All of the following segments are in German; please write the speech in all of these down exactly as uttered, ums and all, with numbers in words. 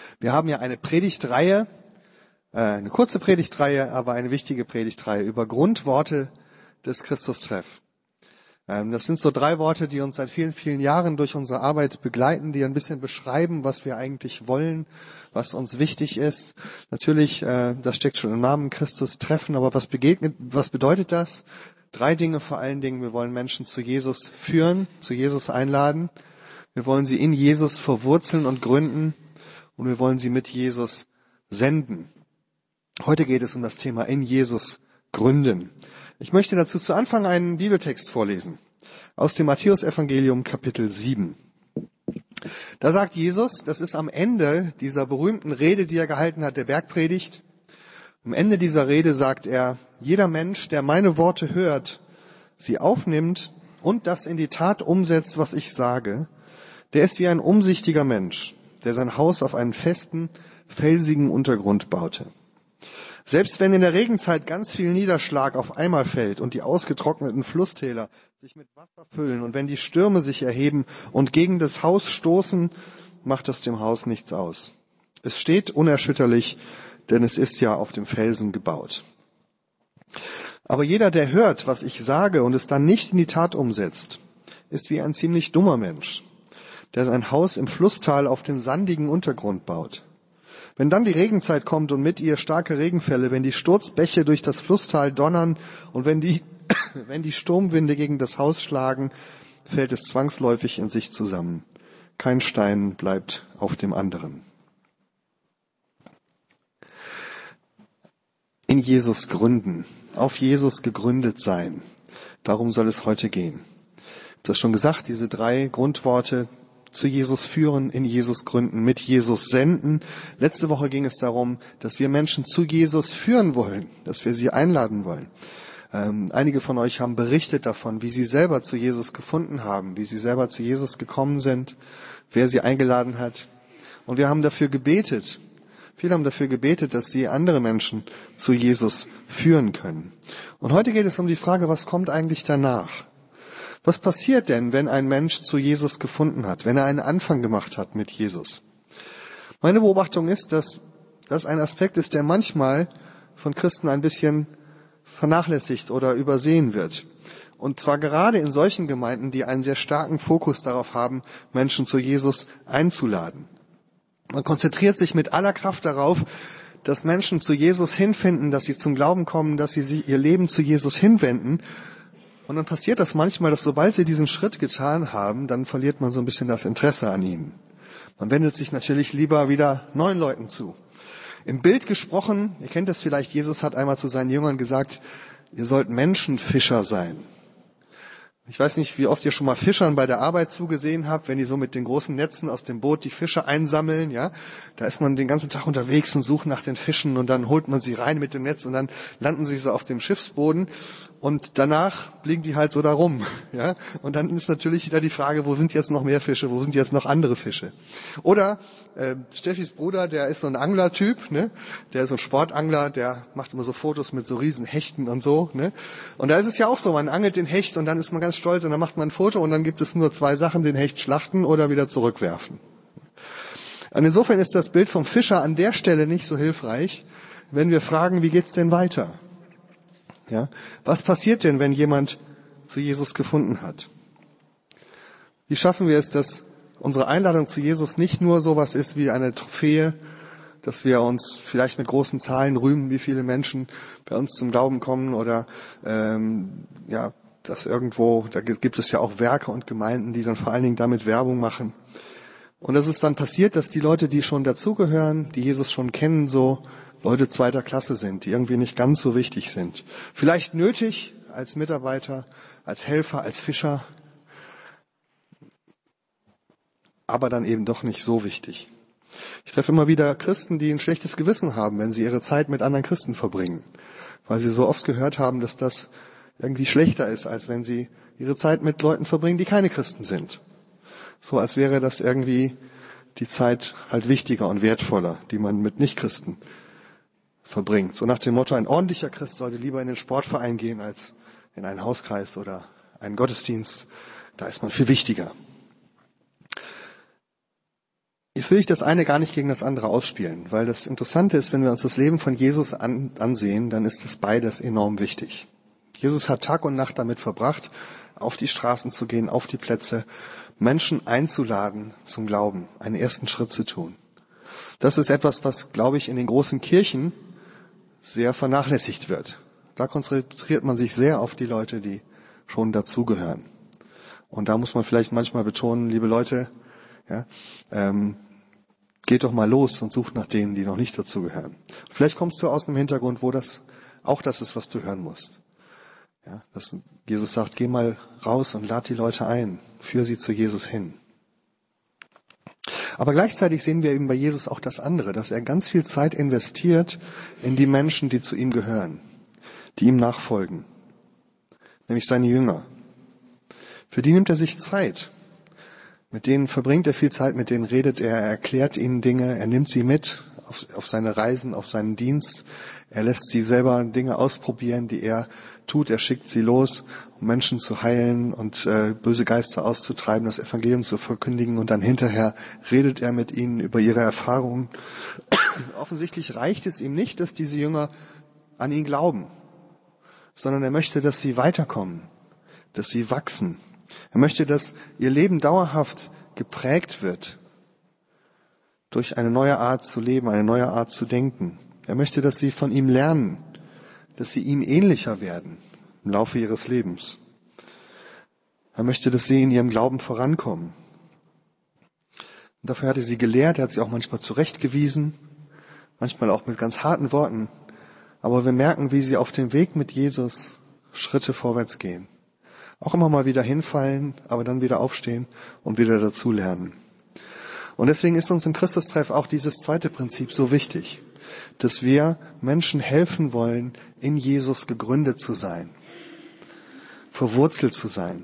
Wir haben ja eine Predigtreihe, äh, eine kurze Predigtreihe, aber eine wichtige Predigtreihe über Grundworte des Christustreff. Ähm, das sind so drei Worte, die uns seit vielen, vielen Jahren durch unsere Arbeit begleiten, die ein bisschen beschreiben, was wir eigentlich wollen, was uns wichtig ist. Natürlich, äh, das steckt schon im Namen Christus treffen, aber was begegnet, was bedeutet das? Drei Dinge vor allen Dingen. Wir wollen Menschen zu Jesus führen, zu Jesus einladen. Wir wollen sie in Jesus verwurzeln und gründen und wir wollen sie mit Jesus senden. Heute geht es um das Thema in Jesus gründen. Ich möchte dazu zu Anfang einen Bibeltext vorlesen aus dem Matthäusevangelium Kapitel sieben. Da sagt Jesus, das ist am Ende dieser berühmten Rede, die er gehalten hat, der Bergpredigt. Am Ende dieser Rede sagt er, jeder Mensch, der meine Worte hört, sie aufnimmt und das in die Tat umsetzt, was ich sage, der ist wie ein umsichtiger Mensch, der sein Haus auf einen festen, felsigen Untergrund baute. Selbst wenn in der Regenzeit ganz viel Niederschlag auf einmal fällt und die ausgetrockneten Flusstäler sich mit Wasser füllen und wenn die Stürme sich erheben und gegen das Haus stoßen, macht das dem Haus nichts aus. Es steht unerschütterlich, denn es ist ja auf dem Felsen gebaut. Aber jeder, der hört, was ich sage und es dann nicht in die Tat umsetzt, ist wie ein ziemlich dummer Mensch, der sein Haus im Flusstal auf den sandigen Untergrund baut. Wenn dann die Regenzeit kommt und mit ihr starke Regenfälle, wenn die Sturzbäche durch das Flusstal donnern und wenn die, wenn die Sturmwinde gegen das Haus schlagen, fällt es zwangsläufig in sich zusammen. Kein Stein bleibt auf dem anderen. In Jesus gründen, auf Jesus gegründet sein. Darum soll es heute gehen. Ich habe das schon gesagt, diese drei Grundworte: zu Jesus führen, in Jesus gründen, mit Jesus senden. Letzte Woche ging es darum, dass wir Menschen zu Jesus führen wollen, dass wir sie einladen wollen. Ähm, einige von euch haben berichtet davon, wie sie selber zu Jesus gefunden haben, wie sie selber zu Jesus gekommen sind, wer sie eingeladen hat. Und wir haben dafür gebetet. Viele haben dafür gebetet, dass sie andere Menschen zu Jesus führen können. Und heute geht es um die Frage, was kommt eigentlich danach? Was passiert denn, wenn ein Mensch zu Jesus gefunden hat, wenn er einen Anfang gemacht hat mit Jesus? Meine Beobachtung ist, dass das ein Aspekt ist, der manchmal von Christen ein bisschen vernachlässigt oder übersehen wird. Und zwar gerade in solchen Gemeinden, die einen sehr starken Fokus darauf haben, Menschen zu Jesus einzuladen. Man konzentriert sich mit aller Kraft darauf, dass Menschen zu Jesus hinfinden, dass sie zum Glauben kommen, dass sie ihr Leben zu Jesus hinwenden. Und dann passiert das manchmal, dass sobald sie diesen Schritt getan haben, dann verliert man so ein bisschen das Interesse an ihnen. Man wendet sich natürlich lieber wieder neuen Leuten zu. Im Bild gesprochen, ihr kennt das vielleicht, Jesus hat einmal zu seinen Jüngern gesagt, ihr sollt Menschenfischer sein. Ich weiß nicht, wie oft ihr schon mal Fischern bei der Arbeit zugesehen habt, wenn die so mit den großen Netzen aus dem Boot die Fische einsammeln, ja. Da ist man den ganzen Tag unterwegs und sucht nach den Fischen und dann holt man sie rein mit dem Netz und dann landen sie so auf dem Schiffsboden und danach liegen die halt so da rum, ja. Und dann ist natürlich wieder die Frage, wo sind jetzt noch mehr Fische, wo sind jetzt noch andere Fische? Oder äh, Steffis Bruder, der ist so ein Anglertyp, ne? Der ist so ein Sportangler, der macht immer so Fotos mit so riesen Hechten und so, ne? Und da ist es ja auch so, man angelt den Hecht und dann ist man ganz stolz und dann macht man ein Foto und dann gibt es nur zwei Sachen, den Hecht schlachten oder wieder zurückwerfen. Und insofern ist das Bild vom Fischer an der Stelle nicht so hilfreich, wenn wir fragen, wie geht's denn weiter? Ja? Was passiert denn, wenn jemand zu Jesus gefunden hat? Wie schaffen wir es, dass unsere Einladung zu Jesus nicht nur sowas ist wie eine Trophäe, dass wir uns vielleicht mit großen Zahlen rühmen, wie viele Menschen bei uns zum Glauben kommen oder ähm, ja, dass irgendwo, da gibt es ja auch Werke und Gemeinden, die dann vor allen Dingen damit Werbung machen. Und dass es dann passiert, dass die Leute, die schon dazugehören, die Jesus schon kennen, so Leute zweiter Klasse sind, die irgendwie nicht ganz so wichtig sind. Vielleicht nötig als Mitarbeiter, als Helfer, als Fischer, aber dann eben doch nicht so wichtig. Ich treffe immer wieder Christen, die ein schlechtes Gewissen haben, wenn sie ihre Zeit mit anderen Christen verbringen, weil sie so oft gehört haben, dass das irgendwie schlechter ist, als wenn sie ihre Zeit mit Leuten verbringen, die keine Christen sind. So als wäre das irgendwie die Zeit halt wichtiger und wertvoller, die man mit Nichtchristen verbringt. So nach dem Motto, ein ordentlicher Christ sollte lieber in den Sportverein gehen, als in einen Hauskreis oder einen Gottesdienst. Da ist man viel wichtiger. Jetzt will ich das eine gar nicht gegen das andere ausspielen, weil das Interessante ist, wenn wir uns das Leben von Jesus an, ansehen, dann ist das beides enorm wichtig. Jesus hat Tag und Nacht damit verbracht, auf die Straßen zu gehen, auf die Plätze, Menschen einzuladen zum Glauben, einen ersten Schritt zu tun. Das ist etwas, was, glaube ich, in den großen Kirchen sehr vernachlässigt wird. Da konzentriert man sich sehr auf die Leute, die schon dazugehören. Und da muss man vielleicht manchmal betonen, liebe Leute, ja, ähm, geht doch mal los und sucht nach denen, die noch nicht dazugehören. Vielleicht kommst du aus einem Hintergrund, wo das auch das ist, was du hören musst. Ja, dass Jesus sagt, geh mal raus und lad die Leute ein, führ sie zu Jesus hin. Aber gleichzeitig sehen wir eben bei Jesus auch das andere, dass er ganz viel Zeit investiert in die Menschen, die zu ihm gehören, die ihm nachfolgen, nämlich seine Jünger. Für die nimmt er sich Zeit. Mit denen verbringt er viel Zeit, mit denen redet er, er erklärt ihnen Dinge, er nimmt sie mit auf, auf seine Reisen, auf seinen Dienst. Er lässt sie selber Dinge ausprobieren, die er tut. Er schickt sie los, um Menschen zu heilen und äh, böse Geister auszutreiben, das Evangelium zu verkündigen. Und dann hinterher redet er mit ihnen über ihre Erfahrungen. Offensichtlich reicht es ihm nicht, dass diese Jünger an ihn glauben, sondern er möchte, dass sie weiterkommen, dass sie wachsen. Er möchte, dass ihr Leben dauerhaft geprägt wird durch eine neue Art zu leben, eine neue Art zu denken. Er möchte, dass sie von ihm lernen, dass sie ihm ähnlicher werden im Laufe ihres Lebens. Er möchte, dass sie in ihrem Glauben vorankommen. Und dafür hat er sie gelehrt, er hat sie auch manchmal zurechtgewiesen, manchmal auch mit ganz harten Worten. Aber wir merken, wie sie auf dem Weg mit Jesus Schritte vorwärts gehen. Auch immer mal wieder hinfallen, aber dann wieder aufstehen und wieder dazulernen. Und deswegen ist uns im Christustreff auch dieses zweite Prinzip so wichtig, dass wir Menschen helfen wollen, in Jesus gegründet zu sein, verwurzelt zu sein,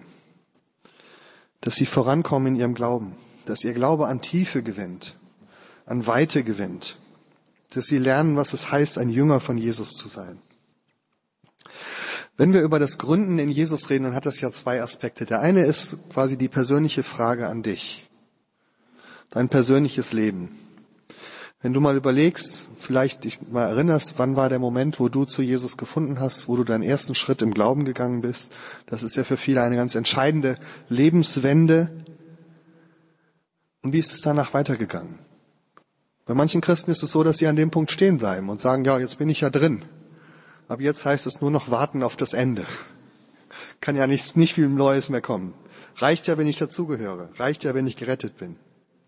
dass sie vorankommen in ihrem Glauben, dass ihr Glaube an Tiefe gewinnt, an Weite gewinnt, dass sie lernen, was es heißt, ein Jünger von Jesus zu sein. Wenn wir über das Gründen in Jesus reden, dann hat das ja zwei Aspekte. Der eine ist quasi die persönliche Frage an dich, dein persönliches Leben. Wenn du mal überlegst, vielleicht dich mal erinnerst, wann war der Moment, wo du zu Jesus gefunden hast, wo du deinen ersten Schritt im Glauben gegangen bist. Das ist ja für viele eine ganz entscheidende Lebenswende. Und wie ist es danach weitergegangen? Bei manchen Christen ist es so, dass sie an dem Punkt stehen bleiben und sagen, ja, jetzt bin ich ja drin. Aber jetzt heißt es nur noch warten auf das Ende. Kann ja nichts, nicht viel Neues mehr kommen. Reicht ja, wenn ich dazugehöre. Reicht ja, wenn ich gerettet bin.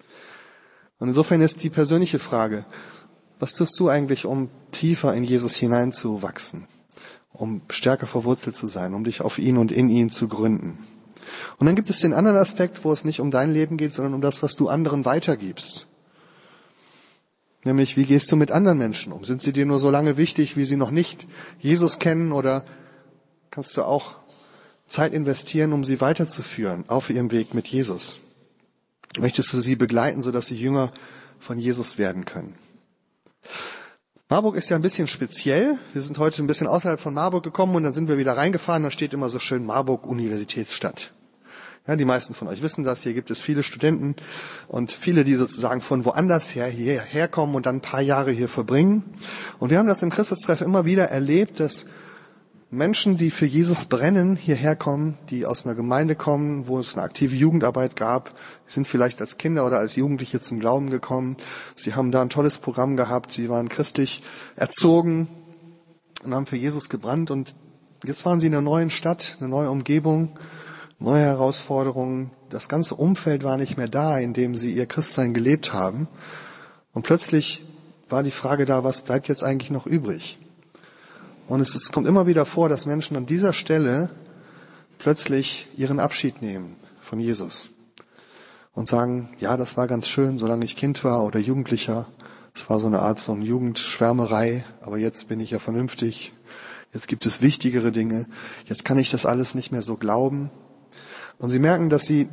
Und insofern ist die persönliche Frage, was tust du eigentlich, um tiefer in Jesus hineinzuwachsen? Um stärker verwurzelt zu sein, um dich auf ihn und in ihn zu gründen? Und dann gibt es den anderen Aspekt, wo es nicht um dein Leben geht, sondern um das, was du anderen weitergibst. Nämlich, wie gehst du mit anderen Menschen um? Sind sie dir nur so lange wichtig, wie sie noch nicht Jesus kennen, oder kannst du auch Zeit investieren, um sie weiterzuführen auf ihrem Weg mit Jesus? Möchtest du sie begleiten, sodass sie Jünger von Jesus werden können? Marburg ist ja ein bisschen speziell. Wir sind heute ein bisschen außerhalb von Marburg gekommen und dann sind wir wieder reingefahren. Da steht immer so schön Marburg Universitätsstadt. Ja, die meisten von euch wissen das. Hier gibt es viele Studenten und viele, die sozusagen von woanders her hierher kommen und dann ein paar Jahre hier verbringen. Und wir haben das im Christustreff immer wieder erlebt, dass Menschen, die für Jesus brennen, hierher kommen, die aus einer Gemeinde kommen, wo es eine aktive Jugendarbeit gab, sind vielleicht als Kinder oder als Jugendliche zum Glauben gekommen. Sie haben da ein tolles Programm gehabt, sie waren christlich erzogen und haben für Jesus gebrannt. Und jetzt waren sie in einer neuen Stadt, eine neue Umgebung, neue Herausforderungen. Das ganze Umfeld war nicht mehr da, in dem sie ihr Christsein gelebt haben. Und plötzlich war die Frage da, was bleibt jetzt eigentlich noch übrig? Und es, es kommt immer wieder vor, dass Menschen an dieser Stelle plötzlich ihren Abschied nehmen von Jesus und sagen, ja, das war ganz schön, solange ich Kind war oder Jugendlicher. Es war so eine Art so eine Jugendschwärmerei, aber jetzt bin ich ja vernünftig. Jetzt gibt es wichtigere Dinge. Jetzt kann ich das alles nicht mehr so glauben. Und sie merken, dass sie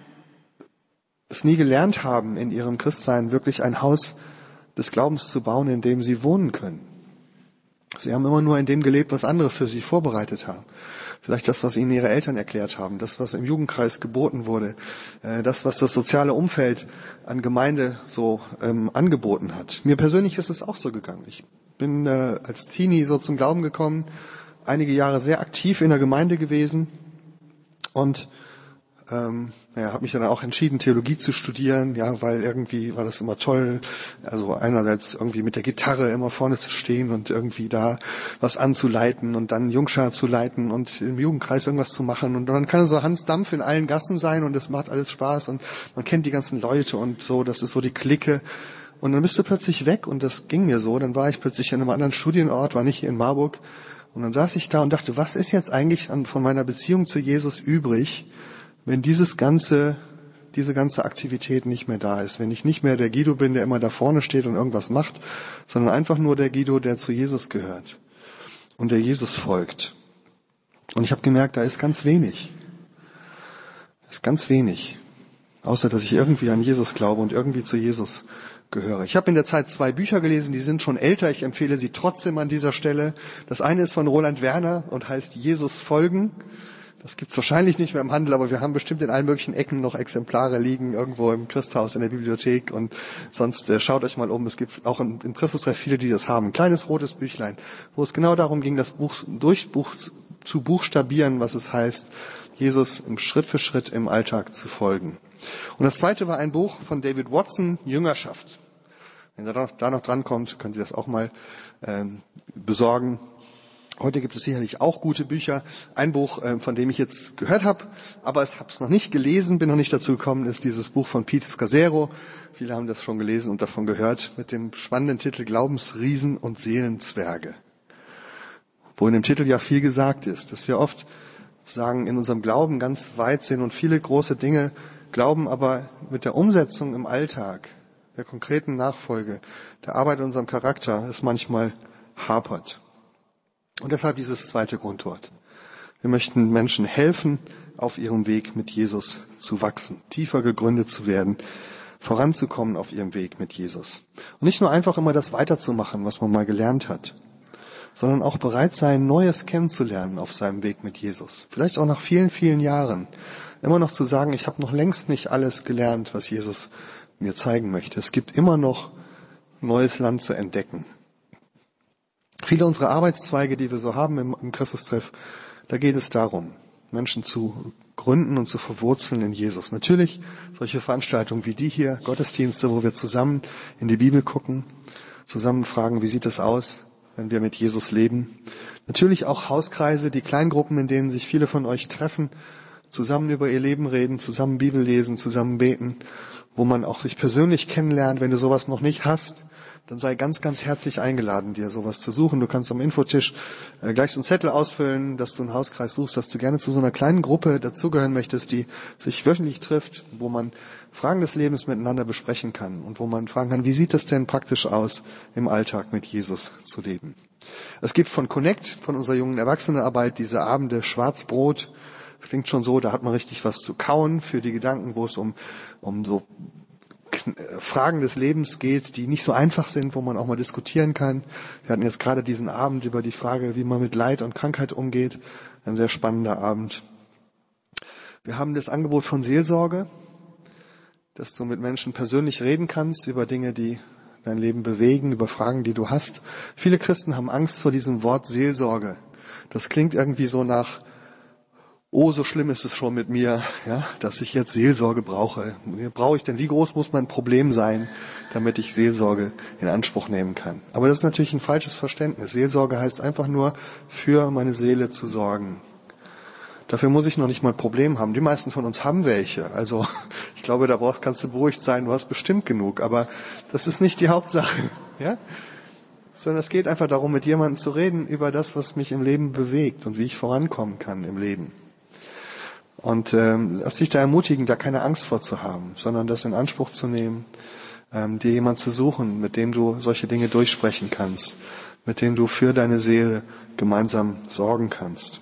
es nie gelernt haben, in ihrem Christsein wirklich ein Haus des Glaubens zu bauen, in dem sie wohnen können. Sie haben immer nur in dem gelebt, was andere für sie vorbereitet haben. Vielleicht das, was ihnen ihre Eltern erklärt haben, das, was im Jugendkreis geboten wurde, das, was das soziale Umfeld an Gemeinde so ähm, angeboten hat. Mir persönlich ist es auch so gegangen. Ich bin äh, als Teenie so zum Glauben gekommen, einige Jahre sehr aktiv in der Gemeinde gewesen und ähm, ja, habe mich dann auch entschieden, Theologie zu studieren, ja, weil irgendwie war das immer toll, also einerseits irgendwie mit der Gitarre immer vorne zu stehen und irgendwie da was anzuleiten und dann Jungschar zu leiten und im Jugendkreis irgendwas zu machen und dann kann so Hans Dampf in allen Gassen sein und es macht alles Spaß und man kennt die ganzen Leute und so, das ist so die Clique. Und dann bist du plötzlich weg und das ging mir so, dann war ich plötzlich in einem anderen Studienort, war nicht hier in Marburg und dann saß ich da und dachte, was ist jetzt eigentlich an, von meiner Beziehung zu Jesus übrig, wenn dieses ganze, diese ganze Aktivität nicht mehr da ist, wenn ich nicht mehr der Guido bin, der immer da vorne steht und irgendwas macht, sondern einfach nur der Guido, der zu Jesus gehört und der Jesus folgt. Und ich habe gemerkt, da ist ganz wenig. Da ist ganz wenig. Außer, dass ich irgendwie an Jesus glaube und irgendwie zu Jesus gehöre. Ich habe in der Zeit zwei Bücher gelesen, die sind schon älter. Ich empfehle sie trotzdem an dieser Stelle. Das eine ist von Roland Werner und heißt Jesus folgen. Das gibt's wahrscheinlich nicht mehr im Handel, aber wir haben bestimmt in allen möglichen Ecken noch Exemplare liegen, irgendwo im Christhaus, in der Bibliothek und sonst äh, schaut euch mal um. Es gibt auch im, im Christustreff viele, die das haben. Ein kleines rotes Büchlein, wo es genau darum ging, das Buch durch Buch zu buchstabieren, was es heißt, Jesus Schritt für Schritt im Alltag zu folgen. Und das zweite war ein Buch von David Watson, Jüngerschaft. Wenn ihr da noch, da noch drankommt, könnt ihr das auch mal ähm, besorgen. Heute gibt es sicherlich auch gute Bücher. Ein Buch, von dem ich jetzt gehört habe, aber ich habe es noch nicht gelesen, bin noch nicht dazu gekommen, ist dieses Buch von Pete Scazzero. Viele haben das schon gelesen und davon gehört, mit dem spannenden Titel Glaubensriesen und Seelenzwerge. Wo in dem Titel ja viel gesagt ist, dass wir oft sagen, in unserem Glauben ganz weit sind und viele große Dinge glauben, aber mit der Umsetzung im Alltag, der konkreten Nachfolge, der Arbeit an unserem Charakter es manchmal hapert. Und deshalb dieses zweite Grundwort. Wir möchten Menschen helfen, auf ihrem Weg mit Jesus zu wachsen, tiefer gegründet zu werden, voranzukommen auf ihrem Weg mit Jesus. Und nicht nur einfach immer das weiterzumachen, was man mal gelernt hat, sondern auch bereit sein, Neues kennenzulernen auf seinem Weg mit Jesus. Vielleicht auch nach vielen, vielen Jahren. Immer noch zu sagen, ich habe noch längst nicht alles gelernt, was Jesus mir zeigen möchte. Es gibt immer noch neues Land zu entdecken. Viele unserer Arbeitszweige, die wir so haben im, im Christustreff, da geht es darum, Menschen zu gründen und zu verwurzeln in Jesus. Natürlich solche Veranstaltungen wie die hier, Gottesdienste, wo wir zusammen in die Bibel gucken, zusammen fragen, wie sieht es aus, wenn wir mit Jesus leben. Natürlich auch Hauskreise, die Kleingruppen, in denen sich viele von euch treffen, zusammen über ihr Leben reden, zusammen Bibel lesen, zusammen beten, wo man auch sich persönlich kennenlernt. Wenn du sowas noch nicht hast, dann sei ganz, ganz herzlich eingeladen, dir sowas zu suchen. Du kannst am Infotisch äh, gleich so einen Zettel ausfüllen, dass du einen Hauskreis suchst, dass du gerne zu so einer kleinen Gruppe dazugehören möchtest, die sich wöchentlich trifft, wo man Fragen des Lebens miteinander besprechen kann und wo man fragen kann, wie sieht es denn praktisch aus, im Alltag mit Jesus zu leben. Es gibt von Connect, von unserer jungen Erwachsenenarbeit, diese Abende Schwarzbrot. Klingt schon so, da hat man richtig was zu kauen für die Gedanken, wo es um, um so Fragen des Lebens geht, die nicht so einfach sind, wo man auch mal diskutieren kann. Wir hatten jetzt gerade diesen Abend über die Frage, wie man mit Leid und Krankheit umgeht. Ein sehr spannender Abend. Wir haben das Angebot von Seelsorge, dass du mit Menschen persönlich reden kannst über Dinge, die dein Leben bewegen, über Fragen, die du hast. Viele Christen haben Angst vor diesem Wort Seelsorge. Das klingt irgendwie so nach, oh, so schlimm ist es schon mit mir, ja, dass ich jetzt Seelsorge brauche. Brauche ich denn, wie groß muss mein Problem sein, damit ich Seelsorge in Anspruch nehmen kann? Aber das ist natürlich ein falsches Verständnis. Seelsorge heißt einfach nur, für meine Seele zu sorgen. Dafür muss ich noch nicht mal ein Problem haben. Die meisten von uns haben welche. Also ich glaube, da brauchst, kannst du beruhigt sein, du hast bestimmt genug. Aber das ist nicht die Hauptsache, ja? Sondern es geht einfach darum, mit jemandem zu reden über das, was mich im Leben bewegt und wie ich vorankommen kann im Leben. Und ähm, lass dich da ermutigen, da keine Angst vor zu haben, sondern das in Anspruch zu nehmen, ähm, dir jemand zu suchen, mit dem du solche Dinge durchsprechen kannst, mit dem du für deine Seele gemeinsam sorgen kannst.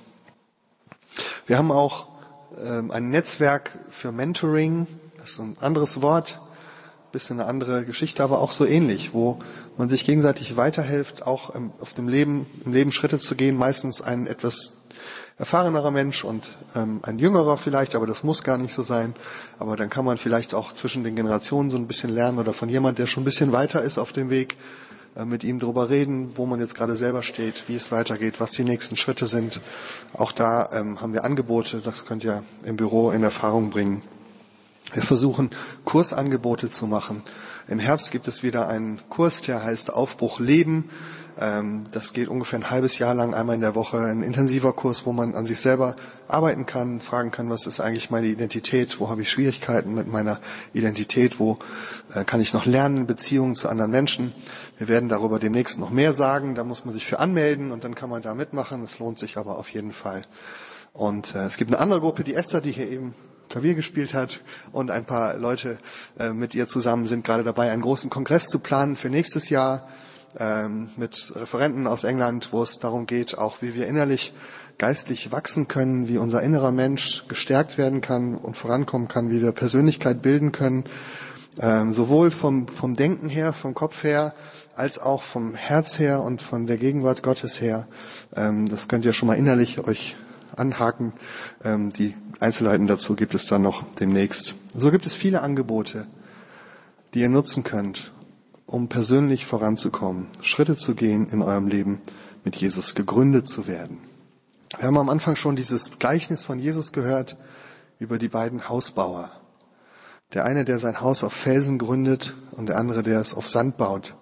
Wir haben auch ähm, ein Netzwerk für Mentoring, das ist ein anderes Wort, ein bisschen eine andere Geschichte, aber auch so ähnlich, wo man sich gegenseitig weiterhilft, auch im, auf dem Leben, im Leben Schritte zu gehen, meistens einen etwas erfahrenerer Mensch und ähm, ein jüngerer vielleicht, aber das muss gar nicht so sein. Aber dann kann man vielleicht auch zwischen den Generationen so ein bisschen lernen oder von jemand, der schon ein bisschen weiter ist auf dem Weg, äh, mit ihm drüber reden, wo man jetzt gerade selber steht, wie es weitergeht, was die nächsten Schritte sind. Auch da ähm, haben wir Angebote, das könnt ihr im Büro in Erfahrung bringen. Wir versuchen, Kursangebote zu machen. Im Herbst gibt es wieder einen Kurs, der heißt Aufbruch Leben. Das geht ungefähr ein halbes Jahr lang, einmal in der Woche, ein intensiver Kurs, wo man an sich selber arbeiten kann, fragen kann, was ist eigentlich meine Identität, wo habe ich Schwierigkeiten mit meiner Identität, wo kann ich noch lernen, Beziehungen zu anderen Menschen. Wir werden darüber demnächst noch mehr sagen, da muss man sich für anmelden und dann kann man da mitmachen, es lohnt sich aber auf jeden Fall. Und äh, es gibt eine andere Gruppe, die Esther, die hier eben Klavier gespielt hat und ein paar Leute äh, mit ihr zusammen sind gerade dabei, einen großen Kongress zu planen für nächstes Jahr ähm, mit Referenten aus England, wo es darum geht, auch wie wir innerlich geistlich wachsen können, wie unser innerer Mensch gestärkt werden kann und vorankommen kann, wie wir Persönlichkeit bilden können, ähm, sowohl vom, vom Denken her, vom Kopf her, als auch vom Herz her und von der Gegenwart Gottes her. Ähm, das könnt ihr schon mal innerlich euch anhaken. Ähm, die Einzelheiten dazu gibt es dann noch demnächst. So gibt es viele Angebote, die ihr nutzen könnt, um persönlich voranzukommen, Schritte zu gehen in eurem Leben mit Jesus, gegründet zu werden. Wir haben am Anfang schon dieses Gleichnis von Jesus gehört über die beiden Hausbauer. Der eine, der sein Haus auf Felsen gründet und der andere, der es auf Sand baut.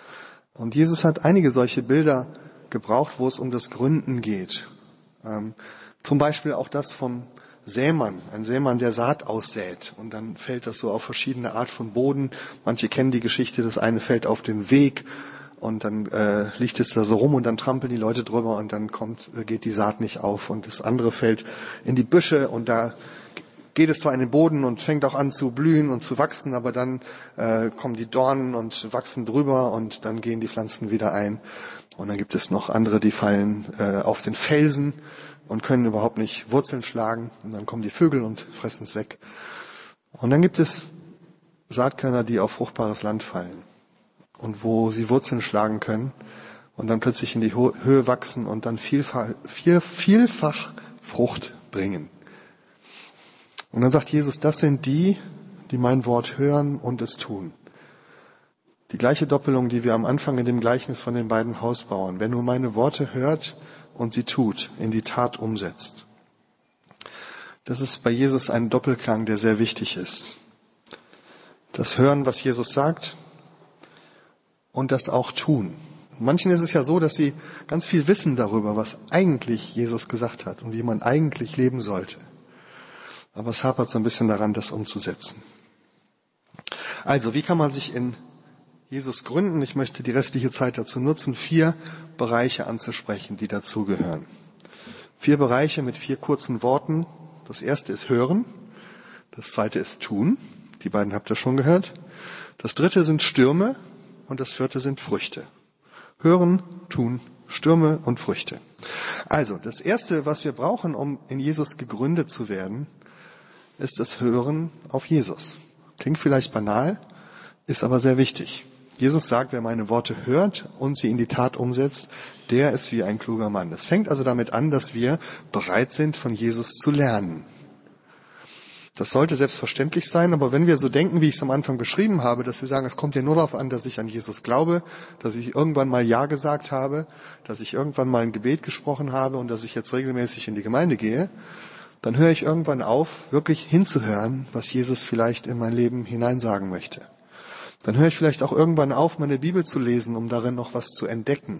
Und Jesus hat einige solche Bilder gebraucht, wo es um das Gründen geht. Ähm, zum Beispiel auch das vom Sämann, ein Sämann, der Saat aussät und dann fällt das so auf verschiedene Art von Boden. Manche kennen die Geschichte, das eine fällt auf den Weg und dann äh, liegt es da so rum und dann trampeln die Leute drüber und dann kommt, äh, geht die Saat nicht auf und das andere fällt in die Büsche und da geht es zwar in den Boden und fängt auch an zu blühen und zu wachsen, aber dann äh, kommen die Dornen und wachsen drüber und dann gehen die Pflanzen wieder ein. Und dann gibt es noch andere, die fallen äh, auf den Felsen und können überhaupt nicht Wurzeln schlagen. Und dann kommen die Vögel und fressen es weg. Und dann gibt es Saatkörner, die auf fruchtbares Land fallen und wo sie Wurzeln schlagen können und dann plötzlich in die Ho- Höhe wachsen und dann vielfach, viel, vielfach Frucht bringen. Und dann sagt Jesus, das sind die, die mein Wort hören und es tun. Die gleiche Doppelung, die wir am Anfang in dem Gleichnis von den beiden Hausbauern. Wer nur meine Worte hört und sie tut, in die Tat umsetzt. Das ist bei Jesus ein Doppelklang, der sehr wichtig ist. Das Hören, was Jesus sagt, und das auch tun. Manchen ist es ja so, dass sie ganz viel wissen darüber, was eigentlich Jesus gesagt hat und wie man eigentlich leben sollte. Aber es hapert so ein bisschen daran, das umzusetzen. Also, wie kann man sich in Jesus gründen? Ich möchte die restliche Zeit dazu nutzen, vier Bereiche anzusprechen, die dazugehören. Vier Bereiche mit vier kurzen Worten. Das erste ist Hören. Das zweite ist Tun. Die beiden habt ihr schon gehört. Das dritte sind Stürme und das vierte sind Früchte. Hören, Tun, Stürme und Früchte. Also, das erste, was wir brauchen, um in Jesus gegründet zu werden, ist das Hören auf Jesus. Klingt vielleicht banal, ist aber sehr wichtig. Jesus sagt, wer meine Worte hört und sie in die Tat umsetzt, der ist wie ein kluger Mann. Es fängt also damit an, dass wir bereit sind, von Jesus zu lernen. Das sollte selbstverständlich sein, aber wenn wir so denken, wie ich es am Anfang beschrieben habe, dass wir sagen, es kommt ja nur darauf an, dass ich an Jesus glaube, dass ich irgendwann mal Ja gesagt habe, dass ich irgendwann mal ein Gebet gesprochen habe und dass ich jetzt regelmäßig in die Gemeinde gehe, dann höre ich irgendwann auf, wirklich hinzuhören, was Jesus vielleicht in mein Leben hineinsagen möchte. Dann höre ich vielleicht auch irgendwann auf, meine Bibel zu lesen, um darin noch was zu entdecken.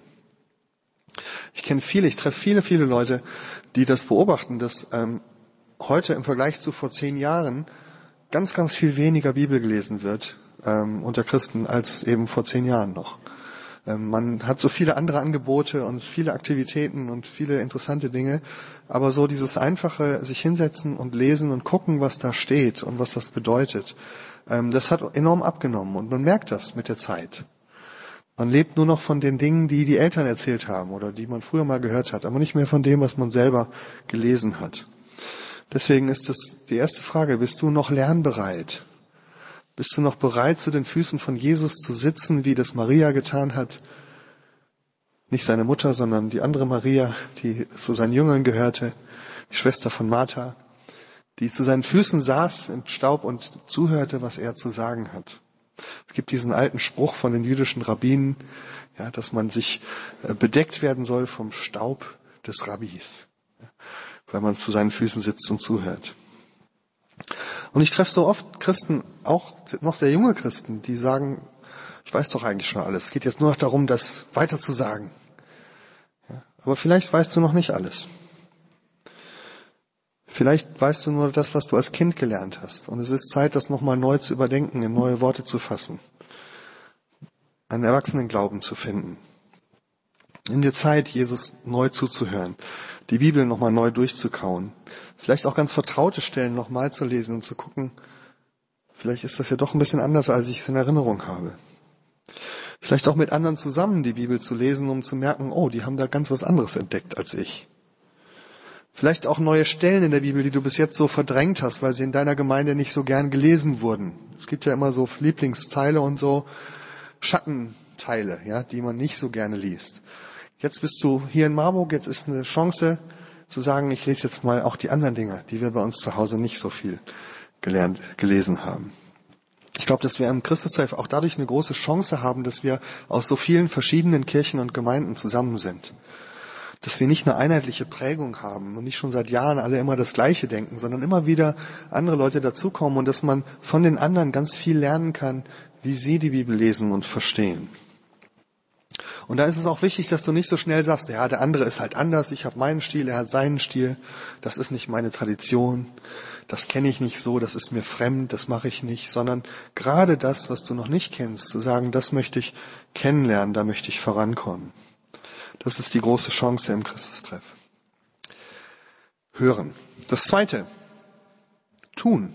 Ich kenne viele, ich treffe viele, viele Leute, die das beobachten, dass ähm, heute im Vergleich zu vor zehn Jahren ganz, ganz viel weniger Bibel gelesen wird ähm, unter Christen als eben vor zehn Jahren noch. Ähm, man hat so viele andere Angebote und viele Aktivitäten und viele interessante Dinge, aber so dieses einfache sich hinsetzen und lesen und gucken, was da steht und was das bedeutet, ähm, das hat enorm abgenommen und man merkt das mit der Zeit. Man lebt nur noch von den Dingen, die die Eltern erzählt haben oder die man früher mal gehört hat, aber nicht mehr von dem, was man selber gelesen hat. Deswegen ist das die erste Frage, bist du noch lernbereit? Bist du noch bereit, zu den Füßen von Jesus zu sitzen, wie das Maria getan hat? Nicht seine Mutter, sondern die andere Maria, die zu seinen Jüngern gehörte, die Schwester von Martha, die zu seinen Füßen saß im Staub und zuhörte, was er zu sagen hat. Es gibt diesen alten Spruch von den jüdischen Rabbinen, ja, dass man sich bedeckt werden soll vom Staub des Rabbis, ja, weil man zu seinen Füßen sitzt und zuhört. Und ich treffe so oft Christen, auch noch sehr junge Christen, die sagen, ich weiß doch eigentlich schon alles. Es geht jetzt nur noch darum, das weiter zu sagen. Ja, aber vielleicht weißt du noch nicht alles. Vielleicht weißt du nur das, was du als Kind gelernt hast. Und es ist Zeit, das nochmal neu zu überdenken, in neue Worte zu fassen. Einen Erwachsenenglauben zu finden. Nimm dir Zeit, Jesus neu zuzuhören. Die Bibel nochmal neu durchzukauen. Vielleicht auch ganz vertraute Stellen nochmal zu lesen und zu gucken, vielleicht ist das ja doch ein bisschen anders, als ich es in Erinnerung habe. Vielleicht auch mit anderen zusammen die Bibel zu lesen, um zu merken, oh, die haben da ganz was anderes entdeckt als ich. Vielleicht auch neue Stellen in der Bibel, die du bis jetzt so verdrängt hast, weil sie in deiner Gemeinde nicht so gern gelesen wurden. Es gibt ja immer so Lieblingsteile und so Schattenteile, ja, die man nicht so gerne liest. Jetzt bist du hier in Marburg, jetzt ist eine Chance zu sagen, ich lese jetzt mal auch die anderen Dinge, die wir bei uns zu Hause nicht so viel gelernt, gelesen haben. Ich glaube, dass wir im Christus-Treff auch dadurch eine große Chance haben, dass wir aus so vielen verschiedenen Kirchen und Gemeinden zusammen sind. Dass wir nicht eine einheitliche Prägung haben und nicht schon seit Jahren alle immer das Gleiche denken, sondern immer wieder andere Leute dazukommen und dass man von den anderen ganz viel lernen kann, wie sie die Bibel lesen und verstehen. Und da ist es auch wichtig, dass du nicht so schnell sagst, ja, der andere ist halt anders, ich habe meinen Stil, er hat seinen Stil, das ist nicht meine Tradition, das kenne ich nicht so, das ist mir fremd, das mache ich nicht, sondern gerade das, was du noch nicht kennst, zu sagen, das möchte ich kennenlernen, da möchte ich vorankommen. Das ist die große Chance im Christus-Treff. Hören. Das Zweite. Tun.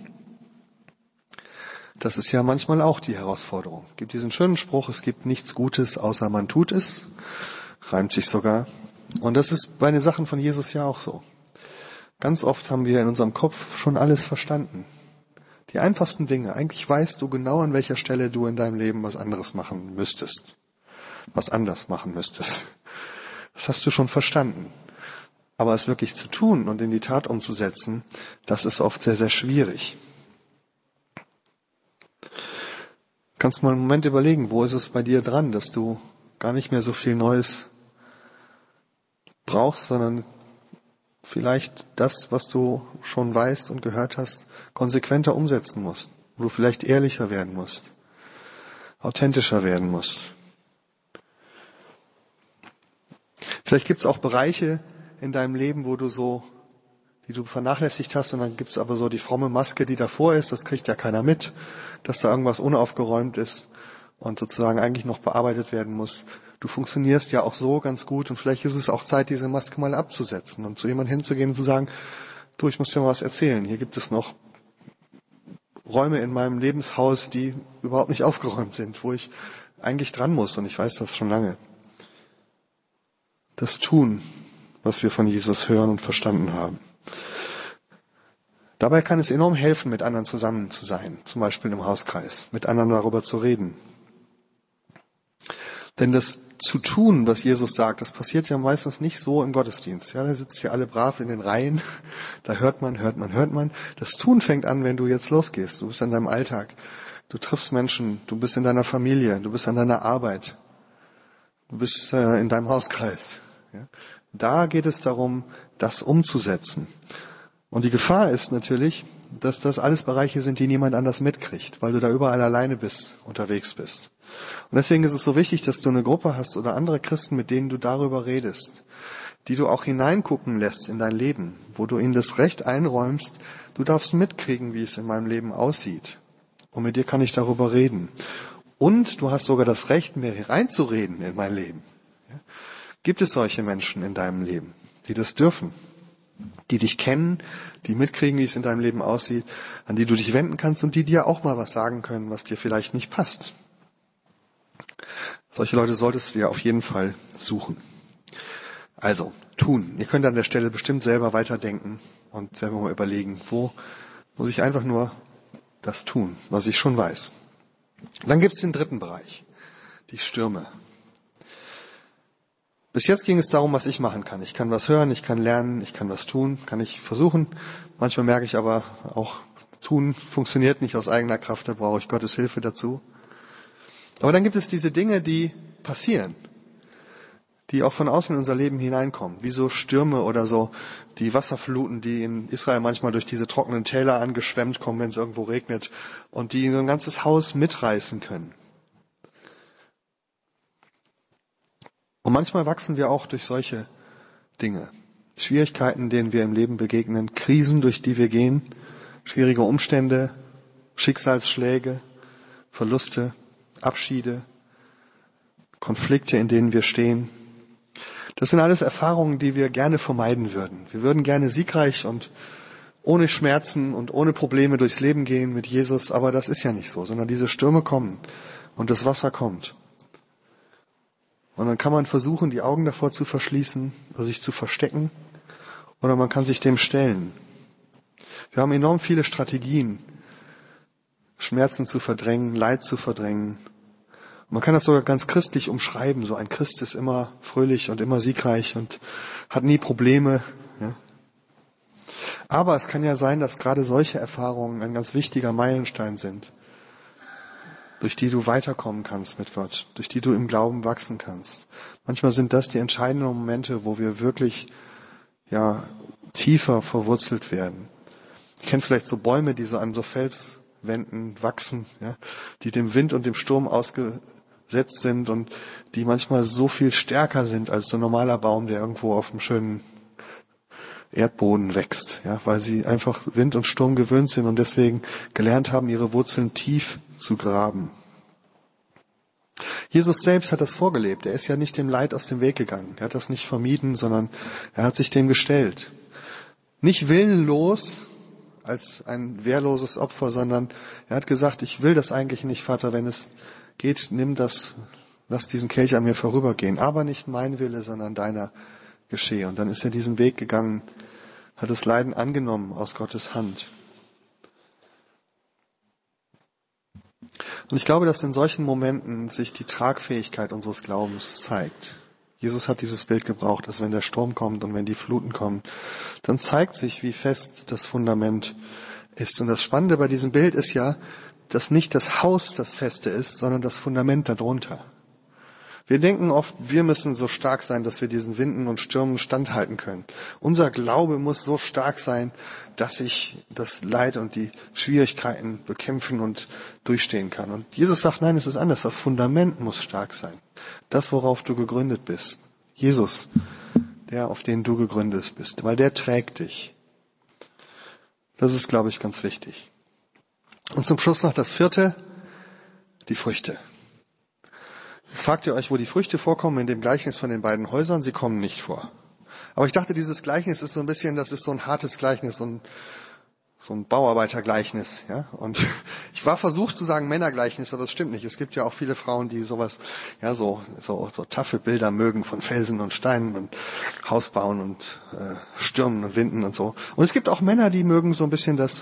Das ist ja manchmal auch die Herausforderung. Es gibt diesen schönen Spruch, es gibt nichts Gutes, außer man tut es. Reimt sich sogar. Und das ist bei den Sachen von Jesus ja auch so. Ganz oft haben wir in unserem Kopf schon alles verstanden. Die einfachsten Dinge. Eigentlich weißt du genau, an welcher Stelle du in deinem Leben was anderes machen müsstest. Was anders machen müsstest. Das hast du schon verstanden. Aber es wirklich zu tun und in die Tat umzusetzen, das ist oft sehr, sehr schwierig. Du kannst mal einen Moment überlegen, wo ist es bei dir dran, dass du gar nicht mehr so viel Neues brauchst, sondern vielleicht das, was du schon weißt und gehört hast, konsequenter umsetzen musst. Wo du vielleicht ehrlicher werden musst, authentischer werden musst. Vielleicht gibt es auch Bereiche in deinem Leben, wo du so, die du vernachlässigt hast, und dann gibt es aber so die fromme Maske, die davor ist, das kriegt ja keiner mit, dass da irgendwas unaufgeräumt ist und sozusagen eigentlich noch bearbeitet werden muss. Du funktionierst ja auch so ganz gut und vielleicht ist es auch Zeit, diese Maske mal abzusetzen und zu jemandem hinzugehen und zu sagen, du, ich muss dir mal was erzählen. Hier gibt es noch Räume in meinem Lebenshaus, die überhaupt nicht aufgeräumt sind, wo ich eigentlich dran muss und ich weiß das schon lange. Das Tun, was wir von Jesus hören und verstanden haben. Dabei kann es enorm helfen, mit anderen zusammen zu sein, zum Beispiel im Hauskreis, mit anderen darüber zu reden. Denn das zu tun, was Jesus sagt, das passiert ja meistens nicht so im Gottesdienst. Ja, da sitzt ja alle brav in den Reihen, da hört man, hört man, hört man. Das Tun fängt an, wenn du jetzt losgehst. Du bist in deinem Alltag, du triffst Menschen, du bist in deiner Familie, du bist an deiner Arbeit, du bist äh, in deinem Hauskreis. Ja? Da geht es darum, das umzusetzen. Und die Gefahr ist natürlich, dass das alles Bereiche sind, die niemand anders mitkriegt, weil du da überall alleine bist, unterwegs bist. Und deswegen ist es so wichtig, dass du eine Gruppe hast oder andere Christen, mit denen du darüber redest, die du auch hineingucken lässt in dein Leben, wo du ihnen das Recht einräumst, du darfst mitkriegen, wie es in meinem Leben aussieht. Und mit dir kann ich darüber reden. Und du hast sogar das Recht, mir reinzureden in mein Leben. Ja? Gibt es solche Menschen in deinem Leben, die das dürfen? Die dich kennen, die mitkriegen, wie es in deinem Leben aussieht, an die du dich wenden kannst und die dir auch mal was sagen können, was dir vielleicht nicht passt. Solche Leute solltest du dir auf jeden Fall suchen. Also, tun. Ihr könnt an der Stelle bestimmt selber weiterdenken und selber mal überlegen, wo muss ich einfach nur das tun, was ich schon weiß. Dann gibt es den dritten Bereich, die Stürme. Bis jetzt ging es darum, was ich machen kann. Ich kann was hören, ich kann lernen, ich kann was tun, kann ich versuchen. Manchmal merke ich aber auch, tun funktioniert nicht aus eigener Kraft, da brauche ich Gottes Hilfe dazu. Aber dann gibt es diese Dinge, die passieren, die auch von außen in unser Leben hineinkommen, wie so Stürme oder so die Wasserfluten, die in Israel manchmal durch diese trockenen Täler angeschwemmt kommen, wenn es irgendwo regnet und die so ein ganzes Haus mitreißen können. Und manchmal wachsen wir auch durch solche Dinge. Schwierigkeiten, denen wir im Leben begegnen, Krisen, durch die wir gehen, schwierige Umstände, Schicksalsschläge, Verluste, Abschiede, Konflikte, in denen wir stehen. Das sind alles Erfahrungen, die wir gerne vermeiden würden. Wir würden gerne siegreich und ohne Schmerzen und ohne Probleme durchs Leben gehen mit Jesus, aber das ist ja nicht so, sondern diese Stürme kommen und das Wasser kommt. Und dann kann man versuchen, die Augen davor zu verschließen oder sich zu verstecken, oder man kann sich dem stellen. Wir haben enorm viele Strategien, Schmerzen zu verdrängen, Leid zu verdrängen. Und man kann das sogar ganz christlich umschreiben. So ein Christ ist immer fröhlich und immer siegreich und hat nie Probleme. Ja. Aber es kann ja sein, dass gerade solche Erfahrungen ein ganz wichtiger Meilenstein sind, durch die du weiterkommen kannst mit Gott, durch die du im Glauben wachsen kannst. Manchmal sind das die entscheidenden Momente, wo wir wirklich ja tiefer verwurzelt werden. Ich kenne vielleicht so Bäume, die so an so Felswänden wachsen, ja, die dem Wind und dem Sturm ausgesetzt sind und die manchmal so viel stärker sind als so ein normaler Baum, der irgendwo auf einem schönen Erdboden wächst, ja, weil sie einfach Wind und Sturm gewöhnt sind und deswegen gelernt haben, ihre Wurzeln tief zu graben. Jesus selbst hat das vorgelebt. Er ist ja nicht dem Leid aus dem Weg gegangen. Er hat das nicht vermieden, sondern er hat sich dem gestellt. Nicht willenlos als ein wehrloses Opfer, sondern er hat gesagt, ich will das eigentlich nicht, Vater, wenn es geht, nimm das, lass diesen Kelch an mir vorübergehen. Aber nicht mein Wille, sondern deiner geschehe. Und dann ist er diesen Weg gegangen, hat das Leiden angenommen aus Gottes Hand. Und ich glaube, dass in solchen Momenten sich die Tragfähigkeit unseres Glaubens zeigt. Jesus hat dieses Bild gebraucht, dass wenn der Sturm kommt und wenn die Fluten kommen, dann zeigt sich, wie fest das Fundament ist. Und das Spannende bei diesem Bild ist ja, dass nicht das Haus das Feste ist, sondern das Fundament darunter. Wir denken oft, wir müssen so stark sein, dass wir diesen Winden und Stürmen standhalten können. Unser Glaube muss so stark sein, dass ich das Leid und die Schwierigkeiten bekämpfen und durchstehen kann. Und Jesus sagt, nein, es ist anders. Das Fundament muss stark sein. Das, worauf du gegründet bist. Jesus, der, auf den du gegründet bist. Weil der trägt dich. Das ist, glaube ich, ganz wichtig. Und zum Schluss noch das vierte, die Früchte. Jetzt fragt ihr euch, wo die Früchte vorkommen in dem Gleichnis von den beiden Häusern. Sie kommen nicht vor. Aber ich dachte, dieses Gleichnis ist so ein bisschen, das ist so ein hartes Gleichnis, so ein, so ein Bauarbeitergleichnis. Ja? Und ich war versucht zu sagen Männergleichnis, aber das stimmt nicht. Es gibt ja auch viele Frauen, die sowas, ja, so, so, so taffe Bilder mögen von Felsen und Steinen und Haus bauen und äh, Stürmen und Winden und so. Und es gibt auch Männer, die mögen so ein bisschen das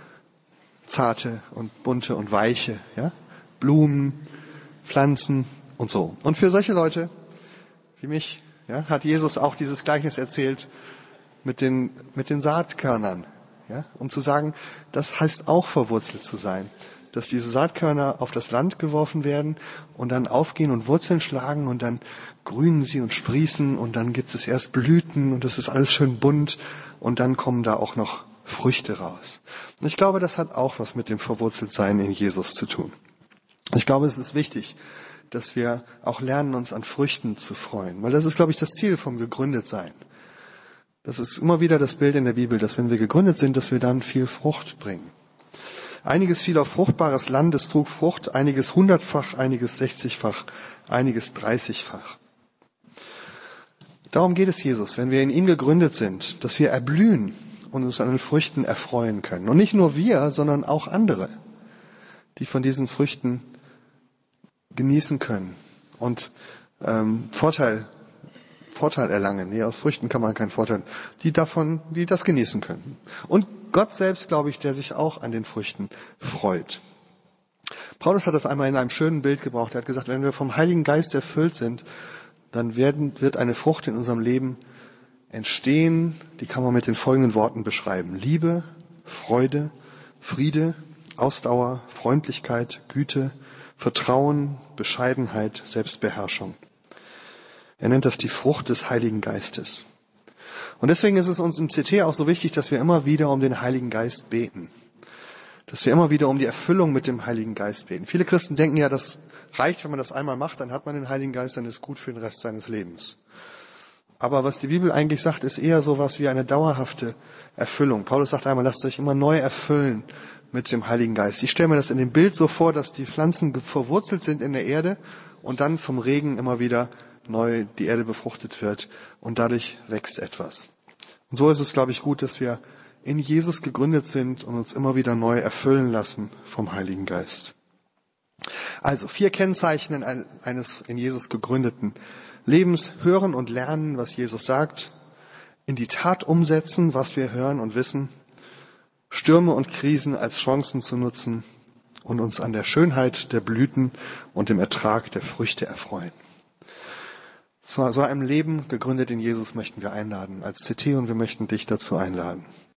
Zarte und Bunte und Weiche, ja, Blumen, Pflanzen und so. Und für solche Leute wie mich, ja, hat Jesus auch dieses Gleichnis erzählt mit den mit den Saatkörnern, ja, um zu sagen, das heißt auch verwurzelt zu sein, dass diese Saatkörner auf das Land geworfen werden und dann aufgehen und Wurzeln schlagen und dann grünen sie und sprießen und dann gibt es erst Blüten und das ist alles schön bunt und dann kommen da auch noch Früchte raus. Und ich glaube, das hat auch was mit dem Verwurzeltsein in Jesus zu tun. Ich glaube, es ist wichtig, dass wir auch lernen, uns an Früchten zu freuen. Weil das ist, glaube ich, das Ziel vom Gegründetsein. Das ist immer wieder das Bild in der Bibel, dass wenn wir gegründet sind, dass wir dann viel Frucht bringen. Einiges fiel auf fruchtbares Land, es trug Frucht, einiges hundertfach, einiges sechzigfach, einiges dreißigfach. Darum geht es Jesus, wenn wir in ihm gegründet sind, dass wir erblühen und uns an den Früchten erfreuen können. Und nicht nur wir, sondern auch andere, die von diesen Früchten genießen können und ähm, Vorteil Vorteil erlangen. Nee, aus Früchten kann man keinen Vorteil. Die davon, die das genießen können. Und Gott selbst, glaube ich, der sich auch an den Früchten freut. Paulus hat das einmal in einem schönen Bild gebraucht. Er hat gesagt, wenn wir vom Heiligen Geist erfüllt sind, dann werden, wird eine Frucht in unserem Leben entstehen, die kann man mit den folgenden Worten beschreiben. Liebe, Freude, Friede, Ausdauer, Freundlichkeit, Güte, Vertrauen, Bescheidenheit, Selbstbeherrschung. Er nennt das die Frucht des Heiligen Geistes. Und deswegen ist es uns im C T auch so wichtig, dass wir immer wieder um den Heiligen Geist beten. Dass wir immer wieder um die Erfüllung mit dem Heiligen Geist beten. Viele Christen denken ja, das reicht, wenn man das einmal macht, dann hat man den Heiligen Geist, dann ist gut für den Rest seines Lebens. Aber was die Bibel eigentlich sagt, ist eher sowas wie eine dauerhafte Erfüllung. Paulus sagt einmal, lasst euch immer neu erfüllen mit dem Heiligen Geist. Ich stelle mir das in dem Bild so vor, dass die Pflanzen verwurzelt sind in der Erde und dann vom Regen immer wieder neu die Erde befruchtet wird und dadurch wächst etwas. Und so ist es, glaube ich, gut, dass wir in Jesus gegründet sind und uns immer wieder neu erfüllen lassen vom Heiligen Geist. Also vier Kennzeichen eines in Jesus gegründeten Lebens: hören und lernen, was Jesus sagt, in die Tat umsetzen, was wir hören und wissen, Stürme und Krisen als Chancen zu nutzen und uns an der Schönheit der Blüten und dem Ertrag der Früchte erfreuen. Zu so einem Leben, gegründet in Jesus, möchten wir einladen als C T und wir möchten dich dazu einladen.